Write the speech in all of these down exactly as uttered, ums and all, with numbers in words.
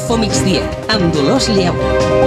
Info Migdia, amb Dolors Lleó.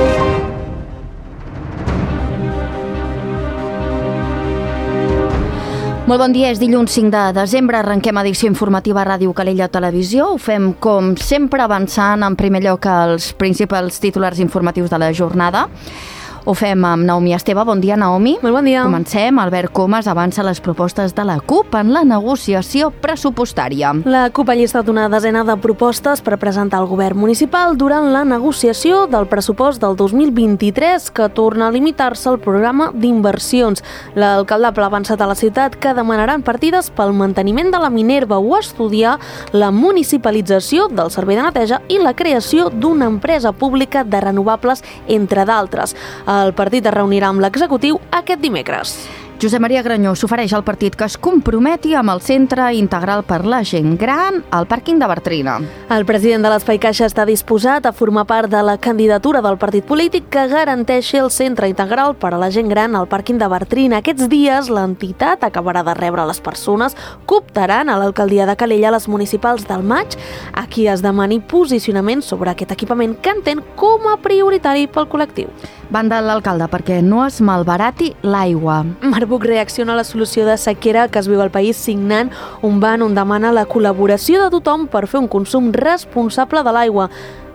Molt bon dia, és dilluns cinc de desembre, arrenquem edició informativa a Ràdio Calella Televisió. Ho fem, com sempre, avançant en primer lloc els principals titulars informatius de la jornada. Ho fem amb Naomi Esteve. Bon dia, Naomi. Molt bon dia. Comencem. Albert Comas avança les propostes de la CUP en la negociació pressupostària. La CUP ha llistat una desena de propostes per presentar al govern municipal durant la negociació del pressupost del dos mil vint-i-tres, que torna a limitar-se al programa d'inversions. L'alcaldable ha avançat a la ciutat que demanaran partides pel manteniment de la Minerva o estudiar la municipalització del servei de neteja i la creació d'una empresa pública de renovables, entre d'altres. El partit es reunirà amb l'executiu aquest dimecres. Josep Maria Granyó s'ofereix al partit que es comprometi amb el Centre Integral per la Gent Gran al pàrquing de Bartrina. El president de l'Espai Caixa està disposat a formar part de la candidatura del partit polític que garanteixi el Centre Integral per a la Gent Gran al pàrquing de Bartrina. Aquests dies l'entitat acabarà de rebre les persones que optaran a l'alcaldia de Calella a les municipals del maig, a qui es demani posicionament sobre aquest equipament que entén com a prioritari pel col·lectiu. Van de l'alcalde perquè no es malbarati l'aigua. Marbuc reacciona a la solució de sequera que es viu al país signant un ban on demana la col·laboració de tothom per fer un consum responsable de l'aigua.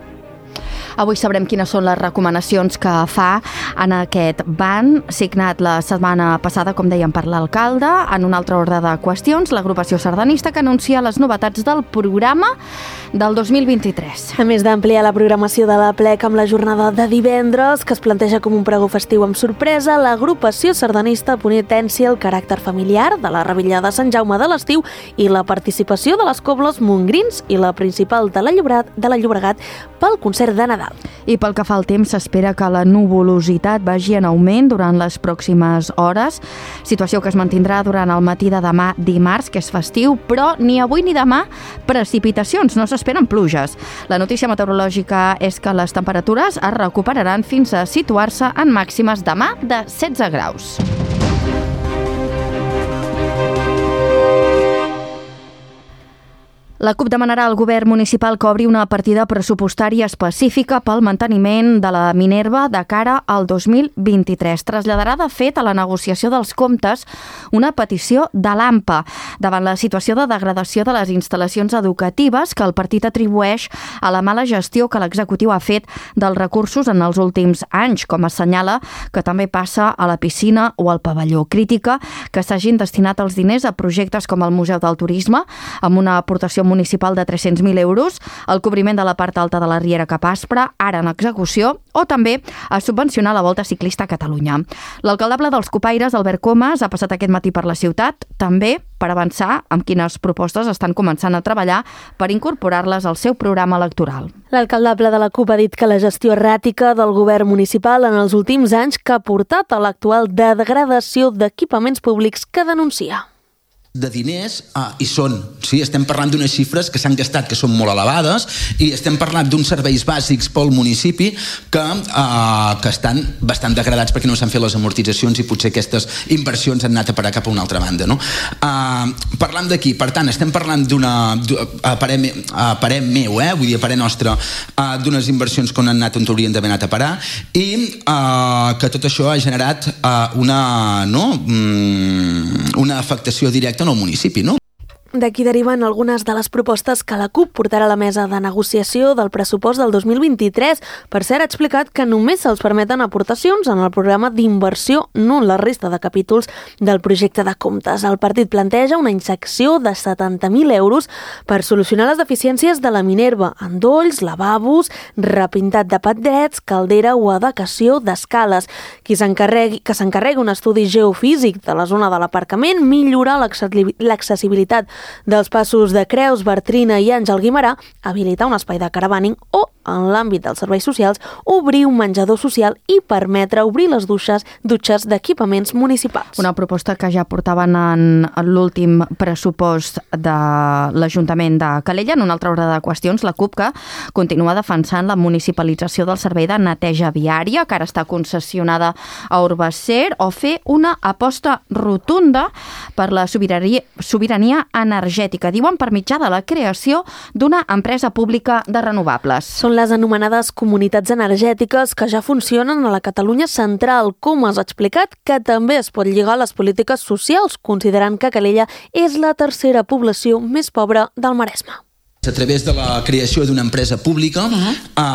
Avui sabrem quines són les recomanacions que fa en aquest ban signat la setmana passada, com dèiem, per l'alcalde. En un altre ordre de qüestions, l'agrupació sardanista que anuncia les novetats del programa del dos mil vint-i-tres. A més d'ampliar la programació de la plec amb la jornada de divendres, que es planteja com un pregó festiu amb sorpresa, l'agrupació sardanista potencia el caràcter familiar de la Revetlla de Sant Jaume de l'estiu i la participació de les cobles Montgrins i la principal de la Llobregat, de la Llobregat pel concert de Nadal. I pel que fa al temps, s'espera que la nuvolositat vagi en augment durant les pròximes hores, situació que es mantindrà durant el matí de demà dimarts, que és festiu, però ni avui ni demà precipitacions, no s'esperen pluges. La notícia meteorològica és que les temperatures es recuperaran fins a situar-se en màximes demà de setze graus. La CUP demanarà al govern municipal que obri una partida pressupostària específica pel manteniment de la Minerva de cara al dos mil vint-i-tres. Traslladarà, de fet, a la negociació dels comptes una petició de l'AMPA davant la situació de degradació de les instal·lacions educatives que el partit atribueix a la mala gestió que l'executiu ha fet dels recursos en els últims anys, com assenyala que també passa a la piscina o al pavelló. Crítica que s'hagin destinat els diners a projectes com el Museu del Turisme, amb una aportació municipal de tres-cents mil euros, el cobriment de la part alta de la Riera Cap Aspre, ara en execució, o també a subvencionar la Volta Ciclista a Catalunya. L'alcaldable dels Copaires, Albert Comas, ha passat aquest matí per la ciutat, també per avançar amb quines propostes estan començant a treballar per incorporar-les al seu programa electoral. L'alcaldable de la CUP ha dit que la gestió erràtica del govern municipal en els últims anys que ha portat a l'actual degradació d'equipaments públics que denuncia. De diners, ah, i són, sí, estem parlant d'unes xifres que s'han gastat que són molt elevades i estem parlant d'uns serveis bàsics pel municipi que, ah, que estan bastant degradats perquè no s'han fet les amortitzacions i potser aquestes inversions han anat a parar cap a una altra banda, no? Ah, parlant d'aquí, per tant, estem parlant d'una, a parer, a parer meu, eh, vull dir, a parer nostre, ah, d'unes inversions que han anat on haurien d'haver anat a parar i ah, que tot això ha generat ah, una, no, mm, una afectació directa en el municipi, no? D'aquí deriven algunes de les propostes que la CUP portarà a la mesa de negociació del pressupost del dos mil vint-i-tres. Per cert, ha explicat que només se'ls permeten aportacions en el programa d'inversió, no en la resta de capítols del projecte de comptes. El partit planteja una injecció de setanta mil euros per solucionar les deficiències de la Minerva, endolls, lavabos, repintat de patrets, caldera o adequació d'escales. Qui s'encarregui, que s'encarregui un estudi geofísic de la zona de l'aparcament, millorar l'accessibilitat dels passos de Creus, Bartrina i Àngel Guimerà, habilitar un espai de caravaning o, en l'àmbit dels serveis socials, obrir un menjador social i permetre obrir les dutxes, dutxes d'equipaments municipals. Una proposta que ja portaven en l'últim pressupost de l'Ajuntament de Calella. En una altra ordre de qüestions, la CUP que continua defensant la municipalització del servei de neteja viària, que ara està concessionada a Urbacer, o fer una aposta rotunda per la sobirania, sobirania energètica, diuen, per mitjà de la creació d'una empresa pública de renovables. Són són les anomenades comunitats energètiques que ja funcionen a la Catalunya central, com has explicat, que també es pot lligar a les polítiques socials, considerant que Calella és la tercera població més pobra del Maresme. A través de la creació d'una empresa pública, uh-huh.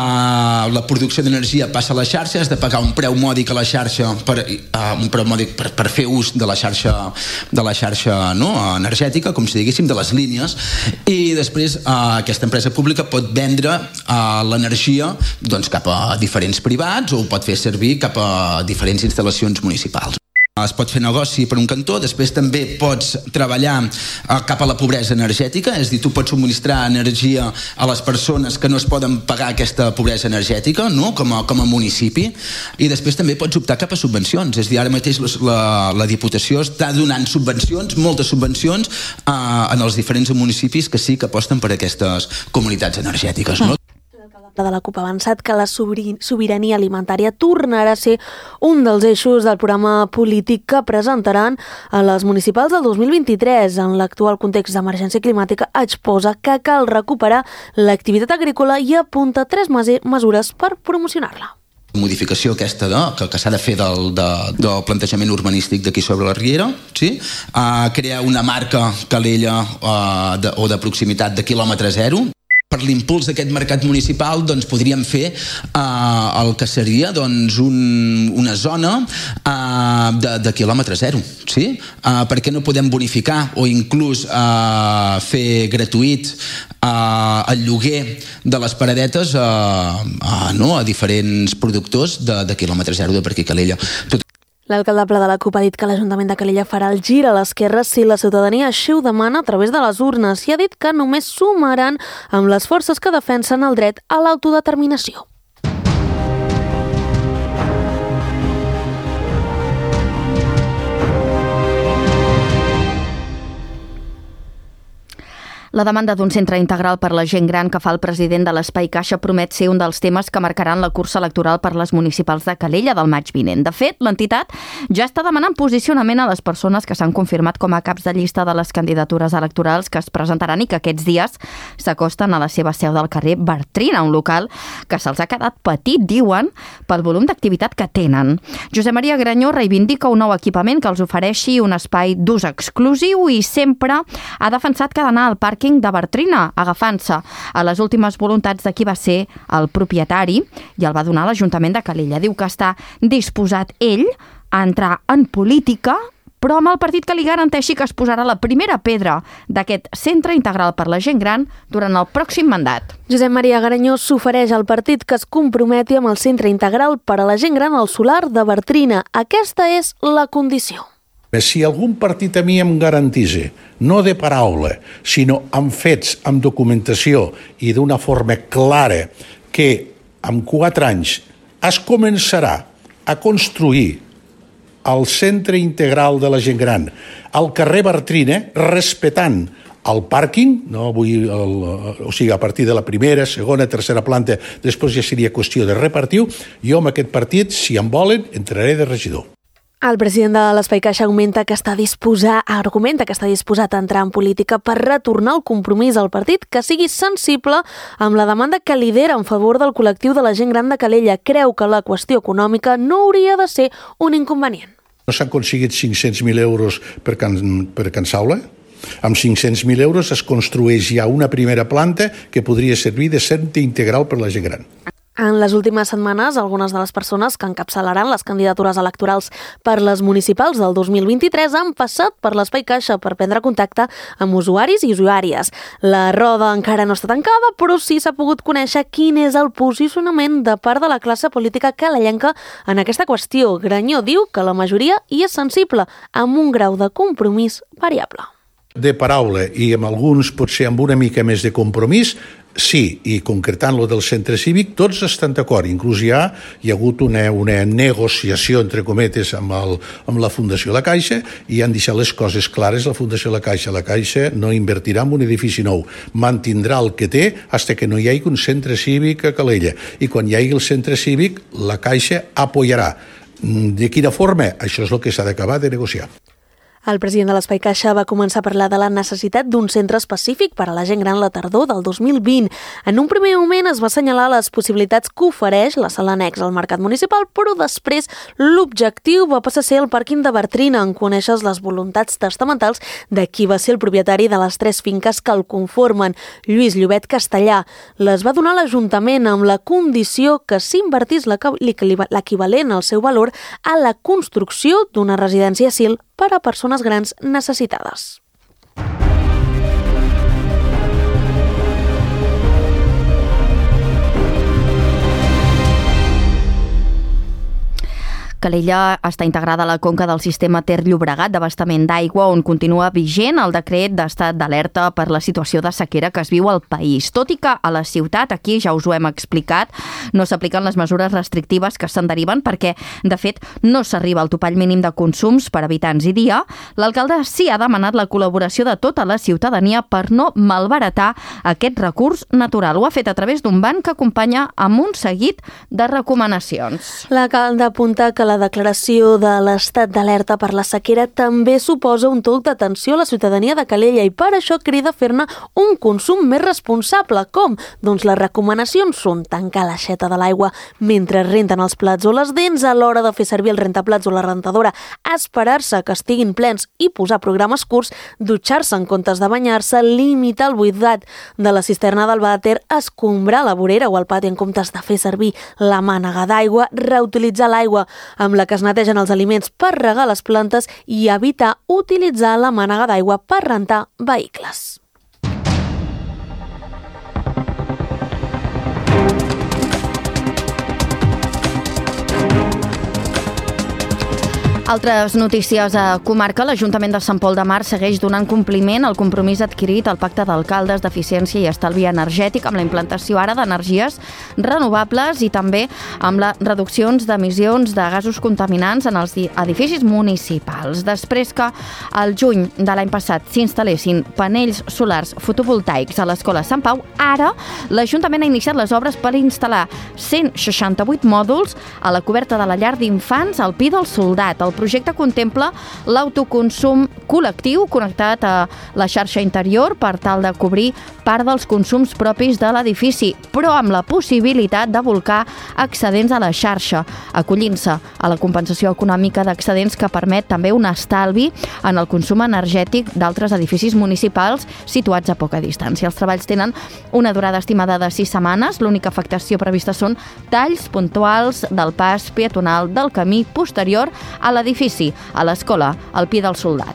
eh, la producció d'energia passa a la xarxa, has de pagar un preu mòdic a la xarxa per, eh, un preu mòdic per, per fer ús de la xarxa, de la xarxa no, energètica, com si diguéssim, de les línies, i després eh, aquesta empresa pública pot vendre eh, l'energia doncs, cap a diferents privats o pot fer servir cap a diferents instal·lacions municipals. Es pot fer negoci per un cantó, després també pots treballar cap a la pobresa energètica, és a dir, tu pots subministrar energia a les persones que no es poden pagar aquesta pobresa energètica, no? com, a, com a municipi, i després també pots optar cap a subvencions, és a dir, ara mateix la, la Diputació està donant subvencions, moltes subvencions, eh, en els diferents municipis que sí que aposten per aquestes comunitats energètiques, no? De la CUP ha avançat que la sobirania alimentària tornarà a ser un dels eixos del programa polític que presentaran a les municipals del dos mil vint-i-tres. En l'actual context d'emergència climàtica exposa que cal recuperar l'activitat agrícola i apunta tres mesures per promocionar-la. Modificació aquesta de, que, que s'ha de fer del, de, del plantejament urbanístic d'aquí sobre la Riera, sí? uh, crear una marca Calella uh, de, o de proximitat de quilòmetre zero. Per l'impuls d'aquest mercat municipal doncs, podríem fer eh, el que seria doncs, un, una zona eh, de, de quilòmetre zero, sí? Eh, perquè no podem bonificar o inclús eh, fer gratuït eh, el lloguer de les paradetes eh, eh, no, a diferents productors de, de quilòmetre zero de per aquí Calella. Tot L'alcaldable de la CUP ha dit que l'Ajuntament de Calella farà el gir a l'esquerra si la ciutadania així ho demana a través de les urnes i ha dit que només sumaran amb les forces que defensen el dret a l'autodeterminació. La demanda d'un centre integral per la gent gran que fa el president de l'Espai Caixa promet ser un dels temes que marcaran la cursa electoral per les municipals de Calella del maig vinent. De fet, l'entitat ja està demanant posicionament a les persones que s'han confirmat com a caps de llista de les candidatures electorals que es presentaran i que aquests dies s'acosten a la seva seu del carrer Bartrina, un local que se'ls ha quedat petit, diuen, pel volum d'activitat que tenen. Josep Maria Granyó reivindica un nou equipament que els ofereixi un espai d'ús exclusiu i sempre ha defensat que ha d'anar al parc de Bartrina, agafant-se a les últimes voluntats de qui va ser el propietari i el va donar a l'Ajuntament de Calella. Diu que està disposat ell a entrar en política, però amb el partit que li garanteixi que es posarà la primera pedra d'aquest centre integral per la gent gran durant el pròxim mandat. Josep Maria Granyó s'ofereix al partit que es comprometi amb el centre integral per a la gent gran al solar de Bartrina. Aquesta és la condició. Si algun partit a mi em garantís, no de paraula, sinó amb fets, amb documentació i d'una forma clara que en quatre anys es començarà a construir el centre integral de la gent gran al carrer Bartrina, respectant el pàrquing, no vull el, o sigui, a partir de la primera, segona, tercera planta, després ja seria qüestió de repartir, jo amb aquest partit, si em volen, entraré de regidor. El president de l'Espai Caixa augmenta que està disposat, argumenta que està disposat a entrar en política per retornar el compromís al partit que sigui sensible amb la demanda que lidera en favor del col·lectiu de la gent gran de Calella. Creu que la qüestió econòmica no hauria de ser un inconvenient. No s'han aconseguit cinc-cents mil euros per Can, per Can Saula? Amb cinc-cents mil euros es construeix ja una primera planta que podria servir de centre integral per la gent gran. En les últimes setmanes, algunes de les persones que encapçalaran les candidatures electorals per les municipals del dos mil vint-i-tres han passat per l'Espai Caixa per prendre contacte amb usuaris i usuàries. La roda encara no està tancada, però sí s'ha pogut conèixer quin és el posicionament de part de la classe política calellenca en aquesta qüestió. Granyó diu que la majoria hi és sensible, amb un grau de compromís variable. De paraula i amb alguns potser amb una mica més de compromís, sí, i concretant lo del centre cívic, tots estan d'acord. Inclús ja hi ha hagut una, una negociació, entre cometes, amb, el, amb la Fundació La Caixa i han deixat les coses clares la Fundació La Caixa. La Caixa no invertirà en un edifici nou, mantindrà el que té fins que no hi hagi un centre cívic a Calella. I quan hi hagi el centre cívic, la Caixa apoyarà. De quina forma? Això és el que s'ha d'acabar de negociar. El president de l'Espai Caixa va començar a parlar de la necessitat d'un centre específic per a la gent gran la tardor del dos mil vint. En un primer moment es va assenyalar les possibilitats que ofereix la sala annex al mercat municipal, però després l'objectiu va passar a ser el pàrquing de Bartrina, en coneixes les voluntats testamentals de qui va ser el propietari de les tres finques que el conformen, Lluís Llobet Castellà. Les va donar l'Ajuntament amb la condició que s'invertís l'equivalent al seu valor a la construcció d'una residència asil per a persones grans necessitades. Calella està integrada a la conca del sistema Ter-Llobregat d'abastament d'aigua, on continua vigent el decret d'estat d'alerta per la situació de sequera que es viu al país. Tot i que a la ciutat, aquí ja us ho hem explicat, no s'apliquen les mesures restrictives que se'n deriven perquè, de fet, no s'arriba al topall mínim de consums per habitants i dia, l'alcalde sí ha demanat la col·laboració de tota la ciutadania per no malbaratar aquest recurs natural. Ho ha fet a través d'un banc que acompanya amb un seguit de recomanacions. L'alcalde apunta que la declaració de l'estat d'alerta per la sequera també suposa un toc d'atenció a la ciutadania de Calella i per això crida a fer-ne un consum més responsable. Com? Doncs les recomanacions són tancar l'aixeta de l'aigua mentre renten els plats o les dents a l'hora de fer servir el rentaplats o la rentadora, esperar-se que estiguin plens i posar programes curts, dutxar-se en comptes de banyar-se, limitar el buidat de la cisterna del vàter, escombrar la vorera o el pati en comptes de fer servir la mànega d'aigua, reutilitzar l'aigua amb la que es netegen els aliments per regar les plantes i evitar utilitzar la mànega d'aigua per rentar vehicles. Altres notícies a comarca. L'Ajuntament de Sant Pol de Mar segueix donant compliment al compromís adquirit al Pacte d'Alcaldes d'Eficiència i Estalvi Energètic amb la implantació ara d'energies renovables i també amb les reduccions d'emissions de gasos contaminants en els edificis municipals. Després que al juny de l'any passat s'instal·lessin panells solars fotovoltaics a l'Escola Sant Pau, ara l'Ajuntament ha iniciat les obres per instal·lar cent seixanta-vuit mòduls a la coberta de la llar d'infants al Pi del Soldat. El projecte contempla l'autoconsum col·lectiu connectat a la xarxa interior per tal de cobrir part dels consums propis de l'edifici, però amb la possibilitat de volcar excedents a la xarxa, acollint-se a la compensació econòmica d'excedents que permet també un estalvi en el consum energètic d'altres edificis municipals situats a poca distància. Els treballs tenen una durada estimada de sis setmanes. L'única afectació prevista són talls puntuals del pas peatonal del camí posterior a l'edifici, a l'escola, al Pi del Soldat.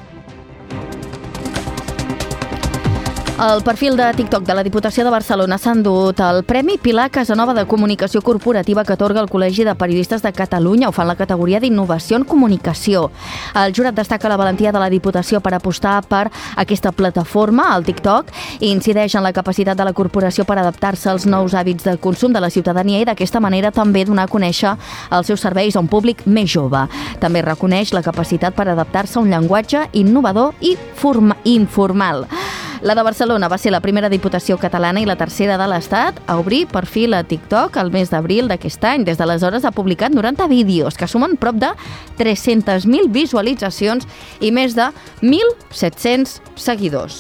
El perfil de TikTok de la Diputació de Barcelona s'ha endut el Premi Pilar Casanova de Comunicació Corporativa que atorga el Col·legi de Periodistes de Catalunya. Ho fa en la categoria d'Innovació en Comunicació. El jurat destaca la valentia de la Diputació per apostar per aquesta plataforma, el TikTok, i incideix en la capacitat de la corporació per adaptar-se als nous hàbits de consum de la ciutadania i d'aquesta manera també donar a conèixer els seus serveis a un públic més jove. També reconeix la capacitat per adaptar-se a un llenguatge innovador i forma- informal. La de Barcelona va ser la primera diputació catalana i la tercera de l'Estat a obrir perfil a TikTok el mes d'abril d'aquest any. Des d'aleshores ha publicat noranta vídeos que sumen prop de tres-centes mil visualitzacions i més de mil set-cents seguidors.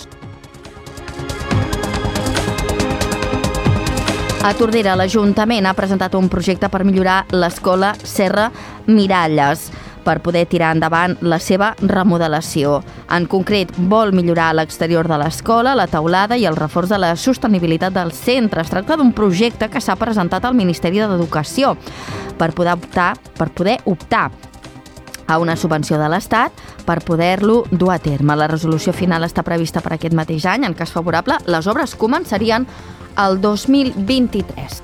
A Tordera, l'Ajuntament ha presentat un projecte per millorar l'escola Serra Miralles per poder tirar endavant la seva remodelació. En concret, vol millorar l'exterior de l'escola, la teulada i el reforç de la sostenibilitat del centre. Es tracta d'un projecte que s'ha presentat al Ministeri d'Educació per poder optar, per poder optar a una subvenció de l'Estat per poder-lo dur a terme. La resolució final està prevista per aquest mateix any. En cas favorable, les obres començarien el dos mil vint-i-tres.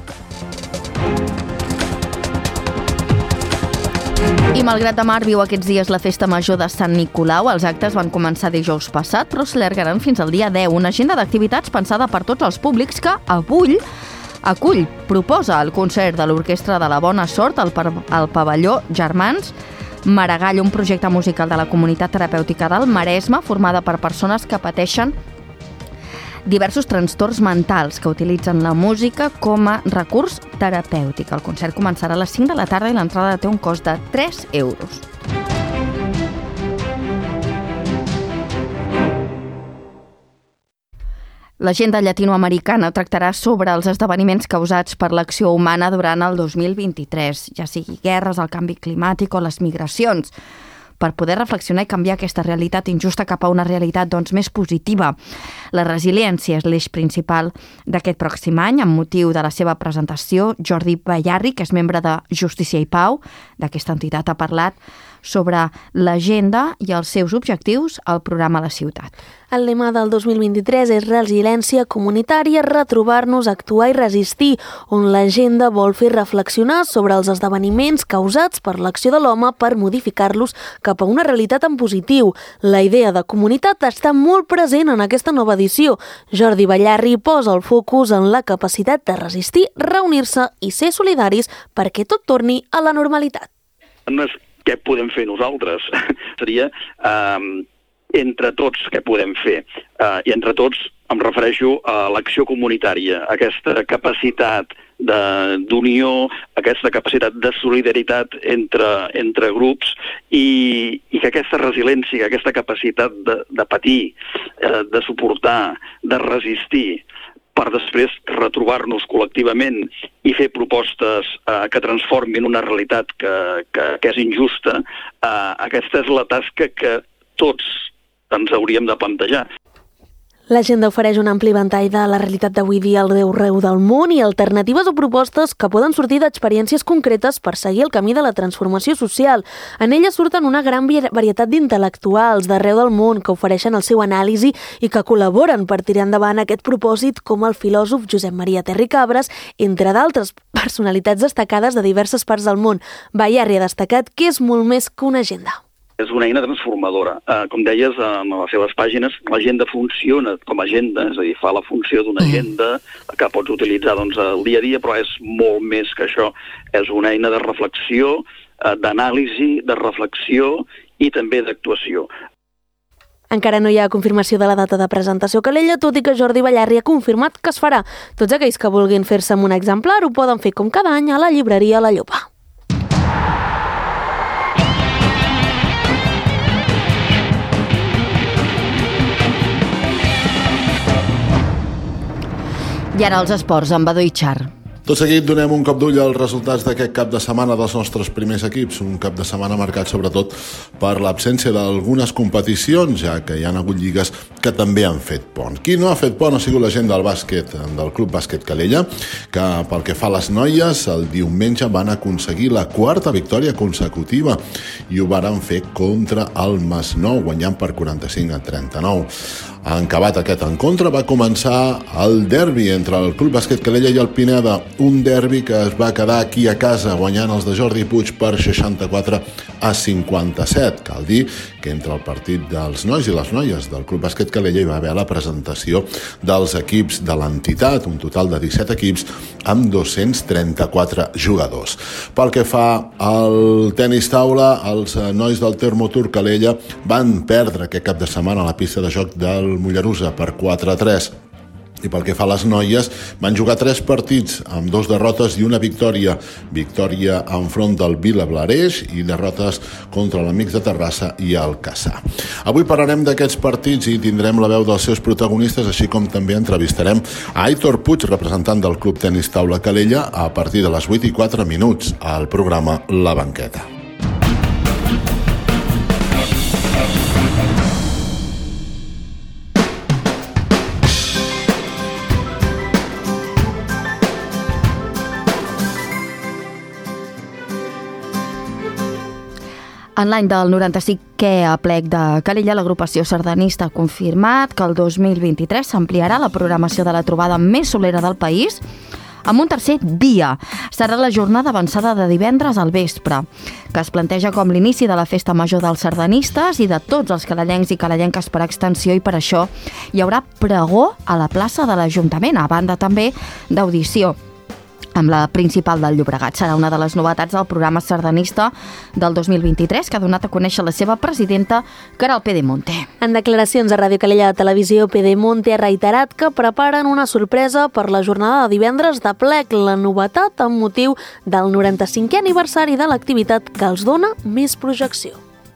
I Malgrat de Mar viu aquests dies la festa major de Sant Nicolau. Els actes van començar dijous passat, però s'allargaran fins al dia deu. Una agenda d'activitats pensada per tots els públics que avui acull, proposa el concert de l'Orquestra de la Bona Sort al, al pavelló Germans Maragall, un projecte musical de la comunitat terapèutica del Maresme formada per persones que pateixen diversos trastorns mentals que utilitzen la música com a recurs terapèutic. El concert començarà a les cinc de la tarda i l'entrada té un cost de tres euros. L'agenda llatinoamericana tractarà sobre els esdeveniments causats per l'acció humana durant el dos mil vint-i-tres, ja sigui guerres, el canvi climàtic o les migracions, per poder reflexionar i canviar aquesta realitat injusta cap a una realitat doncs, més positiva. La resiliència és l'eix principal d'aquest pròxim any. Amb motiu de la seva presentació, Jordi Ballarri, que és membre de Justícia i Pau, d'aquesta entitat, ha parlat sobre l'agenda i els seus objectius al programa La Ciutat. El lema del dos mil vint-i-tres és resiliència comunitària, retrobar-nos, actuar i resistir, on l'agenda vol fer reflexionar sobre els esdeveniments causats per l'acció de l'home per modificar-los cap a una realitat en positiu. La idea de comunitat està molt present en aquesta nova edició. Jordi Ballarri posa el focus en la capacitat de resistir, reunir-se i ser solidaris perquè tot torni a la normalitat. No és què podem fer nosaltres, seria eh, entre tots què podem fer. Eh, I entre tots em refereixo a l'acció comunitària, aquesta capacitat d'unió, aquesta capacitat de solidaritat entre, entre grups i, i que aquesta resiliència, aquesta capacitat de, de patir, eh, de suportar, de resistir, per després retrobar-nos col·lectivament i fer propostes eh, que transformin una realitat que, que, que és injusta, eh, aquesta és la tasca que tots ens hauríem de plantejar. L'agenda ofereix un ampli ventall de la realitat d'avui dia arreu del món i alternatives o propostes que poden sortir d'experiències concretes per seguir el camí de la transformació social. En ella surten una gran varietat d'intel·lectuals d'arreu del món que ofereixen el seu anàlisi i que col·laboren per tirar endavant aquest propòsit, com el filòsof Josep Maria Terricabras, entre d'altres personalitats destacades de diverses parts del món. Ballarri ha destacat que és molt més que una agenda. És una eina transformadora. Eh, com deies, en les seves pàgines, l'agenda funciona com a agenda, és a dir, fa la funció d'una agenda que pots utilitzar doncs, el dia a dia, però és molt més que això. És una eina de reflexió, eh, d'anàlisi, de reflexió i també d'actuació. Encara no hi ha confirmació de la data de presentació a Calella, tot i que Jordi Ballarri ha confirmat que es farà. Tots aquells que vulguin fer-se amb un exemplar ho poden fer com cada any a la llibreria La Llopa. I ara els esports, amb Badó Itxar. Tot seguit donem un cop d'ull als resultats d'aquest cap de setmana dels nostres primers equips, un cap de setmana marcat sobretot per l'absència d'algunes competicions, ja que hi ha hagut lligues que també han fet pont. Qui no ha fet pont ha sigut la gent del bàsquet, del Club Bàsquet Calella, que pel que fa a les noies, el diumenge van aconseguir la quarta victòria consecutiva i ho varen fer contra el Masnou, guanyant per quaranta-cinc a trenta-nou. En acabat aquest encontre va començar el derbi entre el Club Bàsquet Calella i el Pineda, un derbi que es va quedar aquí a casa guanyant els de Jordi Puig per seixanta-quatre a cinquanta-set. Cal dir que entre el partit dels nois i les noies del Club Bàsquet Calella hi va haver la presentació dels equips de l'entitat, un total de disset equips amb dos-cents trenta-quatre jugadors. Pel que fa al tenis taula, els nois del Termotur Calella van perdre aquest cap de setmana a la pista de joc del Mollerussa per quatre a tres. I pel que fa a les noies, van jugar tres partits amb dos derrotes i una victòria. Victòria enfront del Vila Blareix i derrotes contra l'Amics de Terrassa i el Cassà. Avui parlarem d'aquests partits i tindrem la veu dels seus protagonistes, així com també entrevistarem a Aitor Puig, representant del Club Tenis Taula Calella, a partir de les vuit i quatre minuts al programa La Banqueta. En l'any del noranta-cinquè aplec de Calella, l'agrupació sardanista ha confirmat que el dos mil vint-i-tres s'ampliarà la programació de la trobada més solera del país amb un tercer dia. Serà la jornada avançada de divendres al vespre, que es planteja com l'inici de la festa major dels sardanistes i de tots els calellencs i calellenques per extensió, i per això hi haurà pregó a la plaça de l'Ajuntament, a banda també d'audició amb la principal del Llobregat. Serà una de les novetats del programa sardanista del dos mil vint-i-tres, que ha donat a conèixer la seva presidenta, Queralt Pedemonte. En declaracions a Ràdio Calella de Televisió, Pedemonte ha reiterat que preparen una sorpresa per la jornada de divendres de plec, la novetat amb motiu del noranta-cinquè aniversari de l'activitat que els dona més projecció.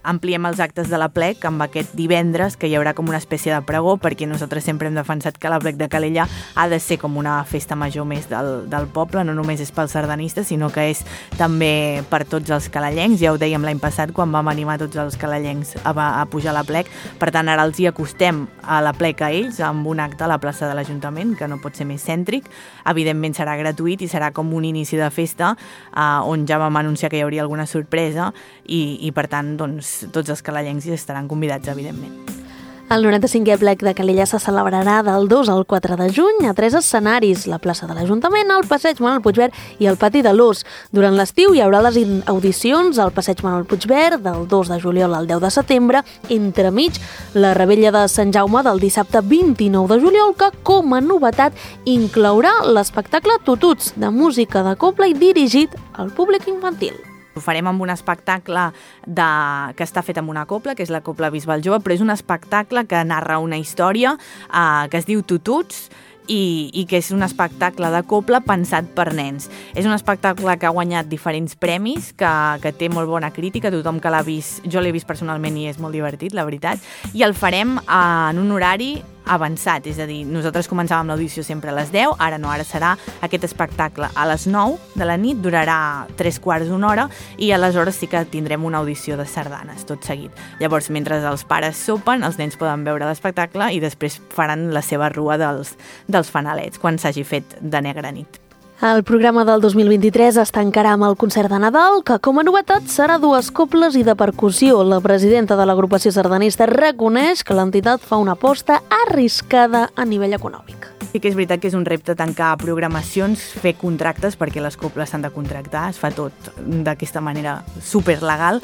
ampliem els actes de l'Aplec amb aquest divendres, que hi haurà com una espècie de pregó, perquè nosaltres sempre hem defensat que l'Aplec de Calella ha de ser com una festa major més del, del poble, no només és pels sardanistes, sinó que és també per tots els calellencs. Ja ho dèiem l'any passat quan vam animar tots els calellencs a, a pujar a l'Aplec. Per tant, ara els hi acostem a l'Aplec a ells amb un acte a la plaça de l'Ajuntament, que no pot ser més cèntric. Evidentment serà gratuït i serà com un inici de festa eh, on ja vam anunciar que hi hauria alguna sorpresa i, i per tant, doncs, tots els calellencs hi estaran convidats, evidentment. El noranta-cinquè Aplec de Calella se celebrarà del dos al quatre de juny a tres escenaris, la plaça de l'Ajuntament, el passeig Manuel Puigverd i el pati de l'Ós. Durant l'estiu hi haurà les audicions al passeig Manuel Puigverd del dos de juliol al deu de setembre, entremig la Revetlla de Sant Jaume del dissabte vint-i-nou de juliol, que com a novetat inclourà l'espectacle Tututs, de música de cobla i dirigit al públic infantil. Ho farem amb un espectacle de, que està fet amb una cobla, que és la Cobla Bisbal Jove, però és un espectacle que narra una història eh, que es diu Tututs, i, i que és un espectacle de cobla pensat per nens. És un espectacle que ha guanyat diferents premis, que, que té molt bona crítica, tothom que l'ha vist, jo l'he vist personalment i és molt divertit, la veritat, i el farem eh, en un horari avançat, és a dir, nosaltres començàvem l'audició sempre a les deu, ara no, ara serà aquest espectacle a les nou de la nit, durarà tres quarts d'una hora i aleshores sí que tindrem una audició de sardanes, tot seguit. Llavors, mentre els pares sopen, els nens poden veure l'espectacle i després faran la seva rua dels, dels fanalets, quan s'hagi fet de negra nit. El programa del dos mil vint-i-tres es tancarà amb el concert de Nadal, que com a novetat serà dues cobles i de percussió. La presidenta de l'agrupació sardanista reconeix que l'entitat fa una aposta arriscada a nivell econòmic. Sí que és veritat que és un repte tancar programacions, fer contractes, perquè les cobles s'han de contractar, es fa tot d'aquesta manera superlegal,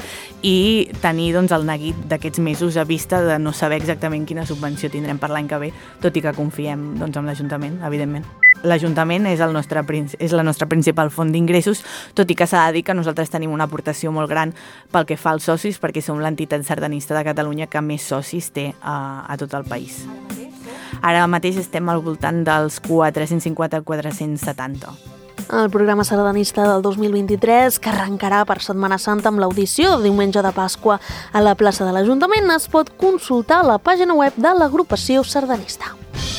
i tenir doncs, el neguit d'aquests mesos a vista de no saber exactament quina subvenció tindrem per l'any que ve, tot i que confiem doncs, en l'Ajuntament, evidentment. L'Ajuntament és, el nostre, és la nostra principal font d'ingressos, tot i que s'ha de dir que nosaltres tenim una aportació molt gran pel que fa als socis, perquè som l'entitat sardanista de Catalunya que més socis té a, a tot el país. Ara mateix estem al voltant dels quatre-cents cinquanta a quatre-cents setanta. El programa sardanista del dos mil vint-i-tres, que arrencarà per Setmana Santa amb l'audició de diumenge de Pasqua a la plaça de l'Ajuntament, es pot consultar a la pàgina web de l'agrupació sardanista.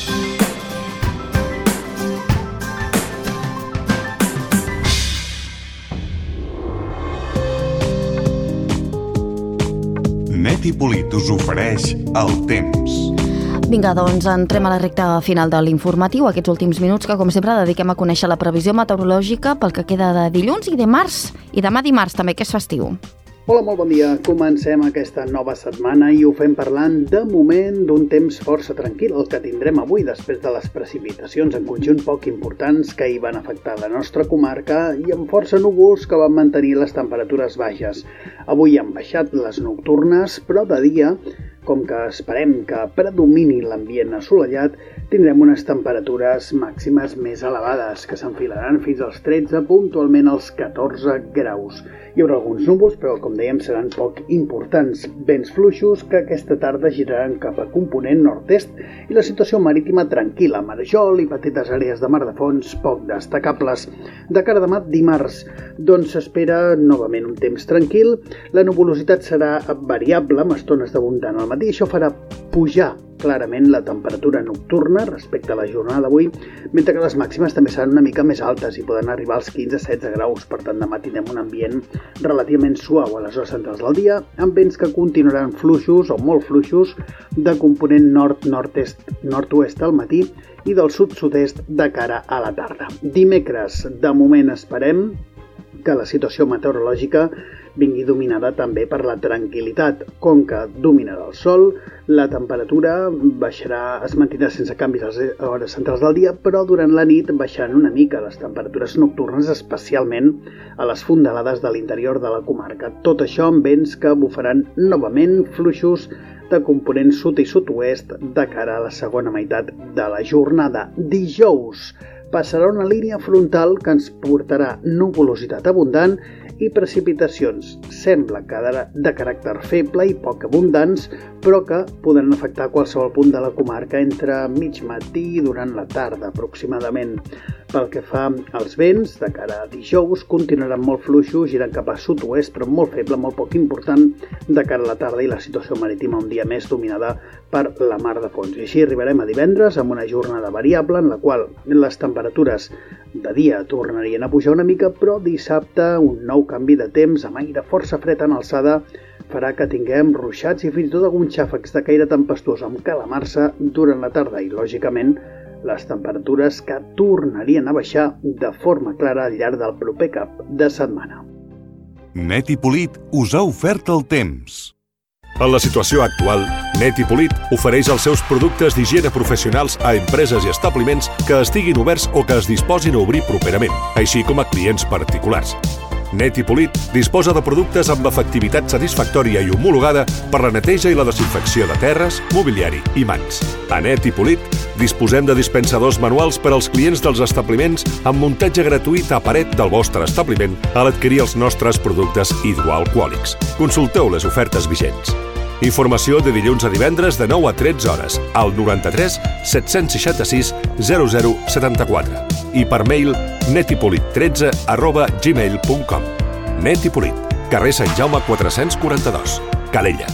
Net i Polit us ofereix el temps. Vinga, doncs entrem a la recta final de l'informatiu, aquests últims minuts que, com sempre, dediquem a conèixer la previsió meteorològica pel que queda de dilluns i dimarts, i demà dimarts també, que és festiu. Hola, molt bon dia. Comencem aquesta nova setmana i ho fem parlant, de moment, d'un temps força tranquil, el que tindrem avui després de les precipitacions en conjunt poc importants que hi van afectar la nostra comarca i amb força núvols que van mantenir les temperatures baixes. Avui han baixat les nocturnes, però de dia, com que esperem que predomini l'ambient assolellat, tindrem unes temperatures màximes més elevades, que s'enfilaran fins als tretze, puntualment als catorze graus. Hi haurà alguns núvols, però com dèiem seran poc importants. Vents fluixos que aquesta tarda giraran cap a component nord-est i la situació marítima tranquil·la, marjol i petites àrees de mar de fons poc destacables. De cara a demà dimarts, doncs s'espera novament un temps tranquil. La nuvolositat serà variable amb estones d'abundant al matí. Això farà pujar clarament la temperatura nocturna respecte a la jornada d'avui, mentre que les màximes també seran una mica més altes i poden arribar als quinze a setze graus. Per tant, demà tindrem un ambient relativament suau a les hores centrals del dia, amb vents que continuaran fluixos o molt fluixos de component nord-nord-est, nord-oest al matí i del sud-sud-est de cara a la tarda. Dimecres, de moment esperem que la situació meteorològica vingui dominada també per la tranquil·litat. Com que dominarà el sol, la temperatura baixarà, es mantindrà sense canvis a les hores centrals del dia, però durant la nit baixaran una mica les temperatures nocturnes, especialment a les fondalades de l'interior de la comarca. Tot això amb vents que bufaran novament fluixos de component sud i sud-oest de cara a la segona meitat de la jornada. Dijous passarà una línia frontal que ens portarà nuvolositat abundant i precipitacions. Sembla que de caràcter feble i poc abundants, però que podran afectar qualsevol punt de la comarca entre mig matí i durant la tarda aproximadament. Pel que fa als vents, de cara a dijous, continuaran molt fluixos, girant cap a sud-oest, però molt feble, molt poc important, de cara a la tarda i la situació marítima un dia més dominada per la mar de fons. I així arribarem a divendres amb una jornada variable en la qual les temperatures de dia tornarien a pujar una mica, però dissabte un nou canvi de temps amb aire força fred en alçada farà que tinguem ruixats i fins i tot alguns xàfecs de caire tempestuós amb calamarsa durant la tarda i, lògicament, les temperatures que tornarien a baixar de forma clara al llarg del proper cap de setmana. Net i Polit us ha ofert el temps. En la situació actual, Net i Polit ofereix els seus productes d'higiene professionals a empreses i establiments que estiguin oberts o que es disposin a obrir properament, així com a clients particulars. Net i Polit disposa de productes amb efectivitat satisfactòria i homologada per la neteja i la desinfecció de terres, mobiliari i mans. A Net i Polit disposem de dispensadors manuals per als clients dels establiments amb muntatge gratuït a paret del vostre establiment a l'adquirir els nostres productes hidroalcohòlics. Consulteu les ofertes vigents. Informació de dilluns a divendres de nou a tretze hores al noranta-tres set-cents seixanta-sis zero zero setanta-quatre i per mail netipolit tretze arroba gmail punt com. Net i Polit, carrer Sant Jaume quatre-cents quaranta-dos, Calella.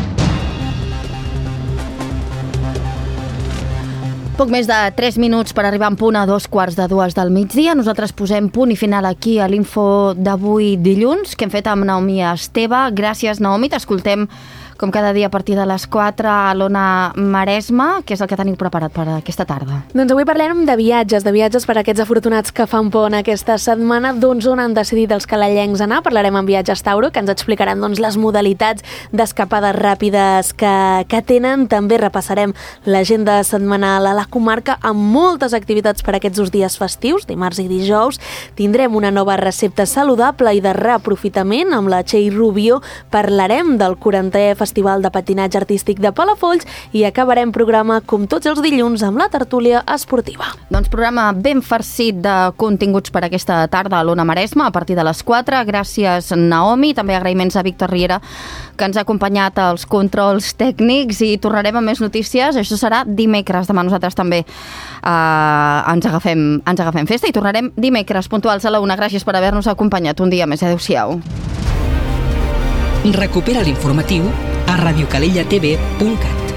Poc més de tres minuts per arribar en punt a dos quarts de dues del migdia. Nosaltres posem punt i final aquí a l'info d'avui dilluns, que hem fet amb Naomi Esteve. Gràcies, Naomi. T'escoltem com cada dia a partir de les quatre a l'Ona Maresma. Què és el que teniu preparat per aquesta tarda? Doncs avui parlem de viatges, de viatges per a aquests afortunats que fan pont aquesta setmana. Doncs on han decidit els calallencs anar? Parlarem amb Viatges Tauro, que ens explicaran doncs, les modalitats d'escapades ràpides que, que tenen. També repassarem l'agenda setmanal a la comarca amb moltes activitats per a aquests dos dies festius, dimarts i dijous. Tindrem una nova recepta saludable i de reaprofitament amb la Txell Rubio. Parlarem del quarantè Festival de Patinatge Artístic de Palafolls i acabarem programa, com tots els dilluns, amb la tertúlia esportiva. Doncs programa ben farcit de continguts per aquesta tarda a l'Ona Maresma a partir de les quatre. Gràcies, Naomi. També agraïments a Víctor Riera, que ens ha acompanyat als controls tècnics, i tornarem amb més notícies. Això serà dimecres. Demà nosaltres també eh, ens, agafem, ens agafem festa i tornarem dimecres puntuals a la una. Gràcies per haver-nos acompanyat un dia més. Adéu-siau. Recupera l'informatiu a radiocalellatv punt cat.